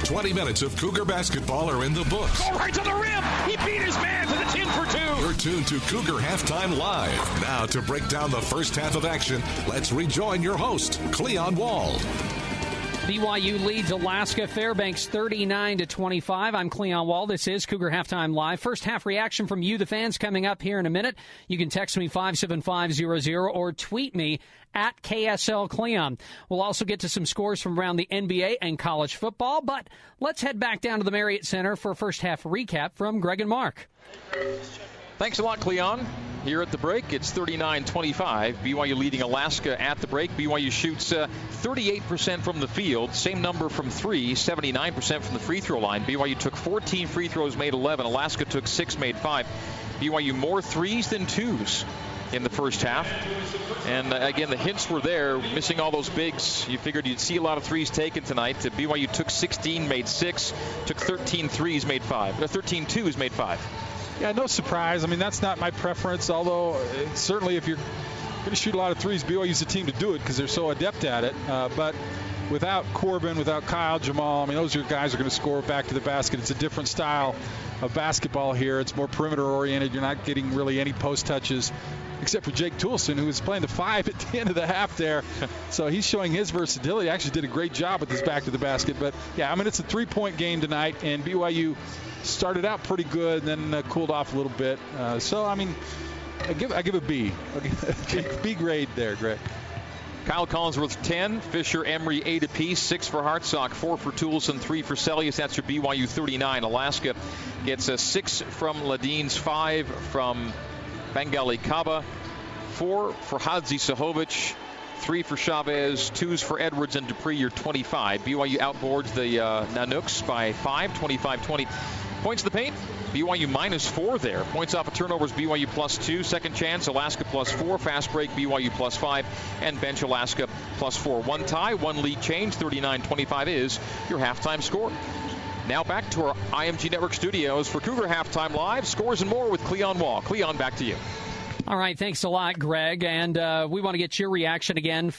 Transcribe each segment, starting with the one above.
20 minutes of Cougar basketball are in the books. Go right to the rim. He beat his man to the 10 for 2. You're tuned to Cougar Halftime Live. Now to break down the first half of action, let's rejoin your host, Cleon Wald. BYU leads Alaska Fairbanks 39-25. I'm Cleon Wald. This is Cougar Halftime Live. First half reaction from you, the fans, coming up here in a minute. You can text me 57500 or tweet me at KSL Cleon. We'll also get to some scores from around the NBA and college football, but let's head back down to the Marriott Center for a first half recap from Greg and Mark. Thanks a lot, Cleon. Here at the break, it's 39-25. BYU leading Alaska at the break. BYU shoots 38% from the field. Same number from three, 79% from the free throw line. BYU took 14 free throws, made 11. Alaska took 6, made 5. BYU more threes than twos in the first half. And again, the hints were there, missing all those bigs. You figured you'd see a lot of threes taken tonight. BYU took 16, made 6, took 13 threes, made 5. 13 twos, made 5. Yeah, no surprise. I mean, that's not my preference, although certainly if you're going to shoot a lot of threes, BYU's the team to do it because they're so adept at it. But without Corbin, without Kyle, Jamal, I mean, those are guys who are going to score back to the basket. It's a different style of basketball here. It's more perimeter-oriented. You're not getting really any post touches, except for Jake Toolson, who was playing the 5 at the end of the half there. So he's showing his versatility. Actually did a great job with his back to the basket. But, yeah, I mean, it's a three-point game tonight, and BYU started out pretty good and then cooled off a little bit. So, I mean, I give a B. B grade there, Greg. Kyle Collinsworth 10, Fisher, Emery 8 apiece, 6 for Hartsock, 4 for Toolson, 3 for Celius. That's your BYU 39. Alaska gets a 6 from Ladines, 5 from Bengali Kaba, 4 for Hadzi Sahovic, 3 for Chavez, 2s for Edwards and Dupree. You're 25. BYU outboards the Nanooks by 5, 25-20. Points in the paint, BYU -4 there. Points off of turnovers, BYU +2. Second chance, Alaska +4. Fast break, BYU +5. And bench, Alaska +4. One tie, one lead change. 39-25 is your halftime score. Now back to our IMG Network studios for Cougar Halftime Live. Scores and more with Cleon Wall. Cleon, back to you. All right, thanks a lot, Greg. And we want to get your reaction again,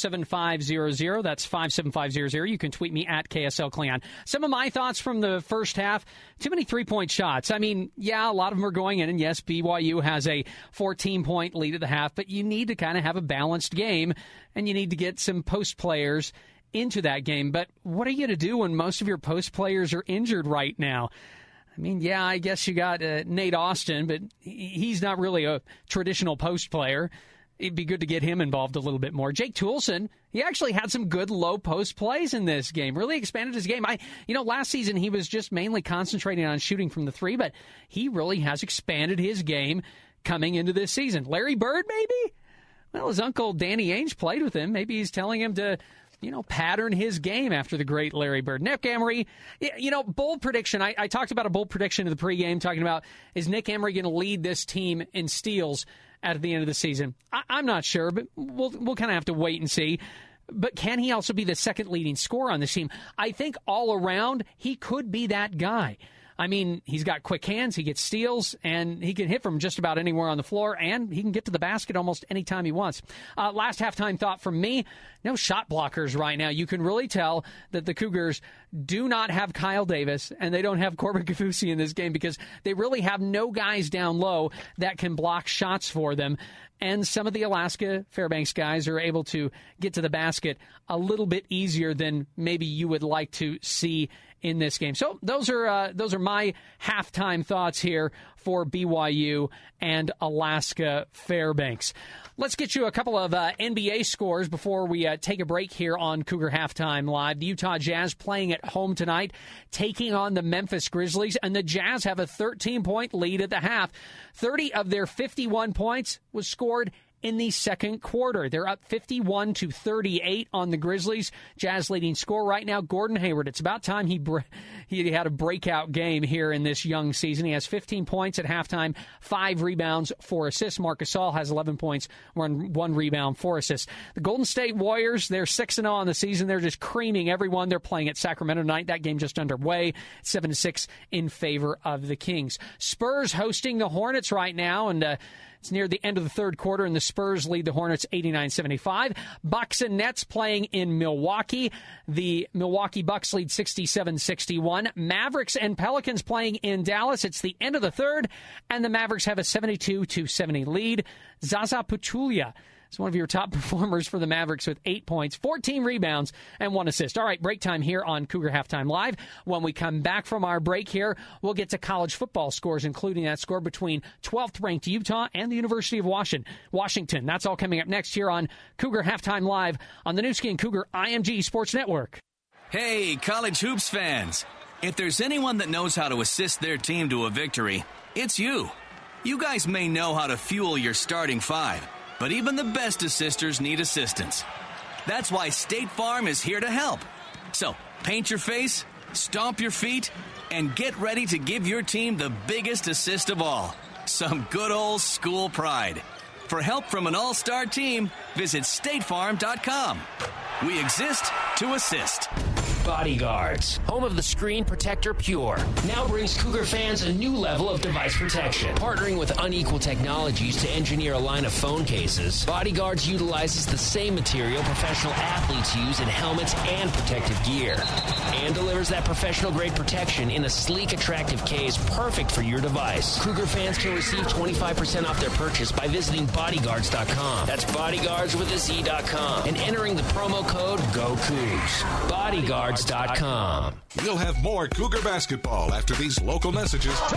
57500. That's 57500. You can tweet me at KSL Cleon. Some of my thoughts from the first half, too many three-point shots. I mean, yeah, a lot of them are going in. And yes, BYU has a 14-point lead at the half, but you need to kind of have a balanced game, and you need to get some post players into that game. But what are you going to do when most of your post players are injured right now? I mean, yeah, I guess you got Nate Austin, but he's not really a traditional post player. It'd be good to get him involved a little bit more. Jake Toolson, he actually had some good low post plays in this game. Really expanded his game. Last season he was just mainly concentrating on shooting from the 3, but he really has expanded his game coming into this season. Larry Bird, maybe? Well, his uncle Danny Ainge played with him. Maybe he's telling him to pattern his game after the great Larry Bird. Nick Emery, bold prediction. I talked about a bold prediction in the pregame, talking about, is Nick Emery going to lead this team in steals at the end of the season? I'm not sure, but we'll kind of have to wait and see. But can he also be the second leading scorer on this team? I think all around, he could be that guy. I mean, he's got quick hands, he gets steals, and he can hit from just about anywhere on the floor, and he can get to the basket almost any time he wants. Last halftime thought from me, no shot blockers right now. You can really tell that the Cougars do not have Kyle Davis, and they don't have Corbin Kaufusi in this game because they really have no guys down low that can block shots for them. And some of the Alaska Fairbanks guys are able to get to the basket a little bit easier than maybe you would like to see in this game. So those are my halftime thoughts here for BYU and Alaska Fairbanks. Let's get you a couple of NBA scores before we take a break here on Cougar Halftime Live. The Utah Jazz playing at home tonight, taking on the Memphis Grizzlies, and the Jazz have a 13-point lead at the half. 30 of their 51 points was scored in the second quarter. They're up 51-38 on the Grizzlies. Jazz leading scorer right now, Gordon Hayward. It's about time he had a breakout game here in this young season. He has 15 points at halftime, 5 rebounds, 4 assists. Marc Gasol has 11 points, 1 rebound, 4 assists. The Golden State Warriors, they're 6-0 on the season. They're just creaming everyone. They're playing at Sacramento tonight. That game just underway, 7-6 in favor of the Kings. Spurs hosting the Hornets right now, and It's near the end of the third quarter, and the Spurs lead the Hornets 89-75. Bucks and Nets playing in Milwaukee. The Milwaukee Bucks lead 67-61. Mavericks and Pelicans playing in Dallas. It's the end of the third, and the Mavericks have a 72-70 lead. Zaza Pachulia is one of your top performers for the Mavericks with 8 points, 14 rebounds, and 1 assist. All right, break time here on Cougar Halftime Live. When we come back from our break here, we'll get to college football scores, including that score between 12th-ranked Utah and the University of Washington. That's all coming up next here on Cougar Halftime Live on the new Skin Cougar IMG Sports Network. Hey, college hoops fans. If there's anyone that knows how to assist their team to a victory, it's you. You guys may know how to fuel your starting five, but even the best assisters need assistance. That's why State Farm is here to help. So, paint your face, stomp your feet, and get ready to give your team the biggest assist of all. Some good old school pride. For help from an all-star team, visit statefarm.com. We exist to assist. Bodyguards, home of the Screen Protector Pure, now brings Cougar fans a new level of device protection. Partnering with Unequal Technologies to engineer a line of phone cases, Bodyguards utilizes the same material professional athletes use in helmets and protective gear, and delivers that professional-grade protection in a sleek, attractive case perfect for your device. Cougar fans can receive 25% off their purchase by visiting bodyguards.com. That's bodyguards with a Z.com, and entering the promo code GOCOUGS. Bodyguards.com. We'll have more Cougar basketball after these local messages. Put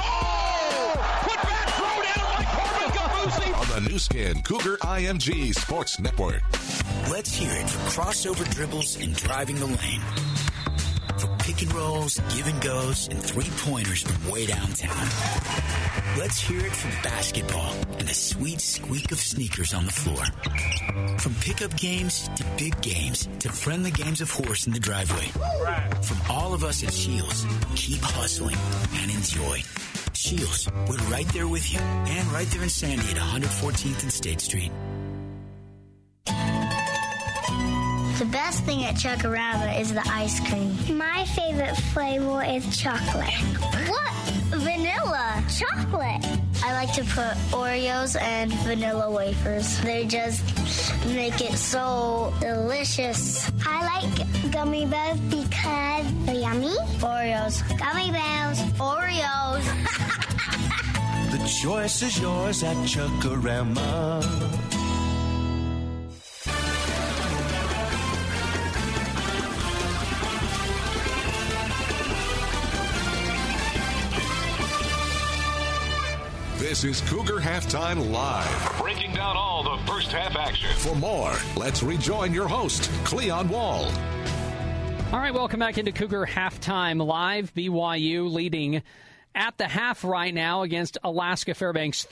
back, throw down by Corbin Gabusi. On the new Skin Cougar IMG Sports Network. Let's hear it for crossover dribbles and driving the lane. For pick and rolls, give and goes, and three-pointers from way downtown. Let's hear it for basketball and the sweet squeak of sneakers on the floor. From pickup games to big games to friendly games of horse in the driveway. From all of us at Shields, keep hustling and enjoy. Shields, we're right there with you and right there in Sandy at 114th and State Street. The best thing at Chuck-A-Rama is the ice cream. My favorite flavor is chocolate. What? Vanilla. Chocolate. I like to put Oreos and vanilla wafers. They just make it so delicious. I like gummy bears because they're yummy. Oreos. Gummy bears. Oreos. The choice is yours at Chuck-A-Rama. This is Cougar Halftime Live. Breaking down all the first half action. For more, let's rejoin your host, Cleon Wall. All right, welcome back into Cougar Halftime Live. BYU leading at the half right now against Alaska Fairbanks,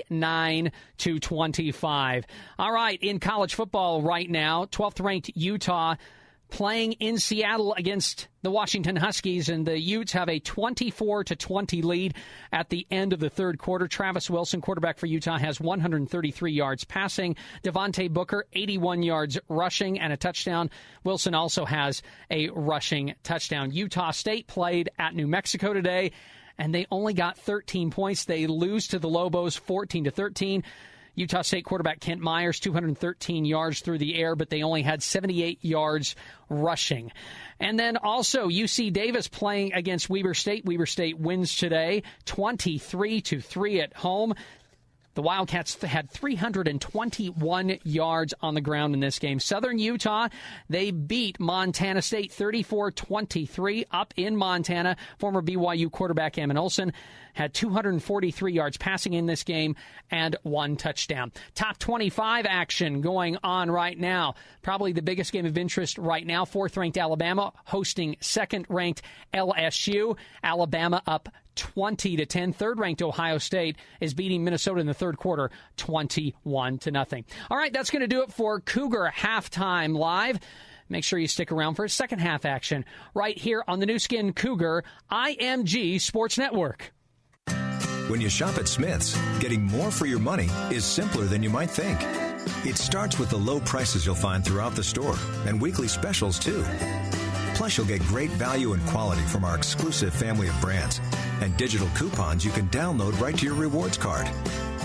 39-25. All right, in college football right now, 12th-ranked Utah playing in Seattle against the Washington Huskies, and the Utes have a 24-20 lead at the end of the third quarter. Travis Wilson, quarterback for Utah, has 133 yards passing. Devontae Booker, 81 yards rushing and a touchdown. Wilson also has a rushing touchdown. Utah State played at New Mexico today, and they only got 13 points. They lose to the Lobos 14-13. Utah State quarterback Kent Myers, 213 yards through the air, but they only had 78 yards rushing. And then also UC Davis playing against Weber State. Weber State wins today, 23-3 at home. The Wildcats had 321 yards on the ground in this game. Southern Utah, they beat Montana State 34-23 up in Montana. Former BYU quarterback Ammon Olsen had 243 yards passing in this game and 1 touchdown. Top 25 action going on right now. Probably the biggest game of interest right now. 4th-ranked Alabama hosting 2nd-ranked LSU. Alabama up 20-10. 3rd-ranked Ohio State is beating Minnesota in the third quarter 21-0. All right, that's going to do it for Cougar Halftime Live. Make sure you stick around for second half action right here on the new Skin Cougar IMG Sports Network. When you shop at Smith's, getting more for your money is simpler than you might think. It starts with the low prices you'll find throughout the store and weekly specials, too. Plus, you'll get great value and quality from our exclusive family of brands and digital coupons you can download right to your rewards card.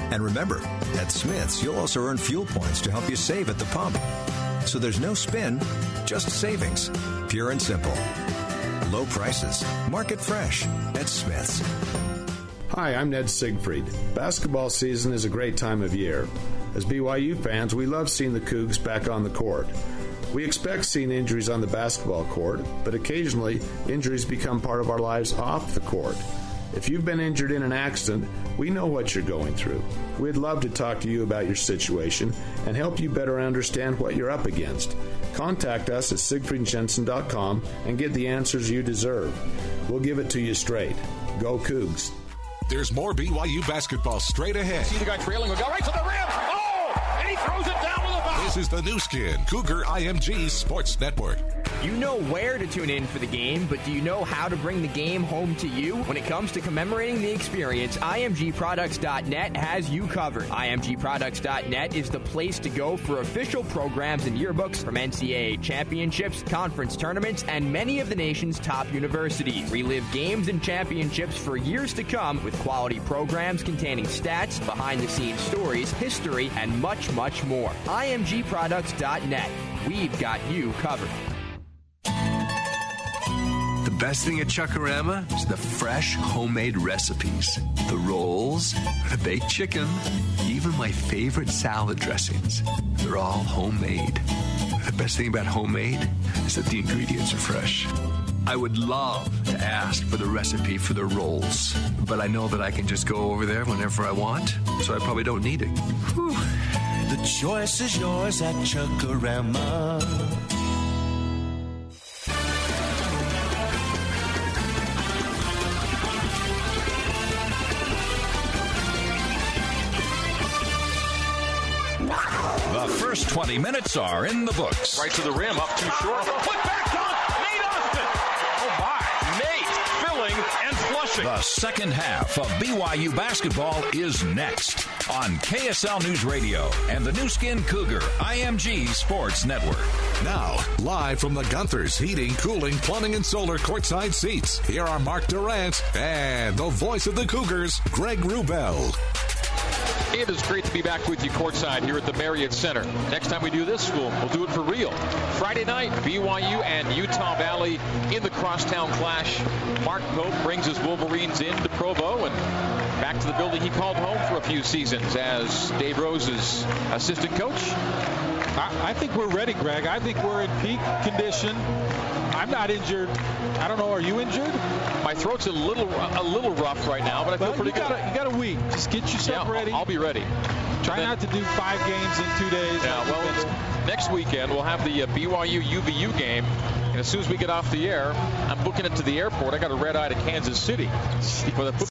And remember, at Smith's, you'll also earn fuel points to help you save at the pump. So there's no spin, just savings. Pure and simple. Low prices. Market fresh at Smith's. Hi, I'm Ned Siegfried. Basketball season is a great time of year. As BYU fans, we love seeing the Cougs back on the court. We expect seeing injuries on the basketball court, but occasionally injuries become part of our lives off the court. If you've been injured in an accident, we know what you're going through. We'd love to talk to you about your situation and help you better understand what you're up against. Contact us at SiegfriedJensen.com and get the answers you deserve. We'll give it to you straight. Go Cougs. There's more BYU basketball straight ahead. See the guy trailing, will go right to the rim. Oh, and he throws it down with a foul. This is the new skin, Cougar IMG Sports Network. You know where to tune in for the game, but do you know how to bring the game home to you? When it comes to commemorating the experience, IMGProducts.net has you covered. IMGProducts.net is the place to go for official programs and yearbooks from NCAA championships, conference tournaments, and many of the nation's top universities. Relive games and championships for years to come with quality programs containing stats, behind-the-scenes stories, history, and much, much more. IMGProducts.net. We've got you covered. The best thing at Chuck-A-Rama is the fresh homemade recipes. The rolls, the baked chicken, even my favorite salad dressings. They're all homemade. The best thing about homemade is that the ingredients are fresh. I would love to ask for the recipe for the rolls, but I know that I can just go over there whenever I want, so I probably don't need it. Whew. The choice is yours at Chuck-A-Rama. The first 20 minutes are in the books. Right to the rim, up too short. Put back dunk, Nate Austin. Oh, my. Nate filling and flushing. The second half of BYU basketball is next on KSL News Radio and the new skin Cougar IMG Sports Network. Now, live from the Gunthers Heating, Cooling, Plumbing, and Solar courtside seats, here are Mark Durant and the voice of the Cougars, Greg Wrubell. It is great to be back with you courtside here at the Marriott Center. Next time we do this, we'll do it for real. Friday night, BYU and Utah Valley in the crosstown clash. Mark Pope brings his Wolverines into Provo and back to the building he called home for a few seasons as Dave Rose's assistant coach. I think we're ready, Greg. I think we're in peak condition. I'm not injured. I don't know. Are you injured? My throat's a little rough right now, but I feel pretty good. You got a week. Just get yourself ready. I'll be ready. Try not to do 5 games in 2 days. Yeah, well, next weekend we'll have the BYU UVU game, and as soon as we get off the air, I'm booking it to the airport. I got a red eye to Kansas City for the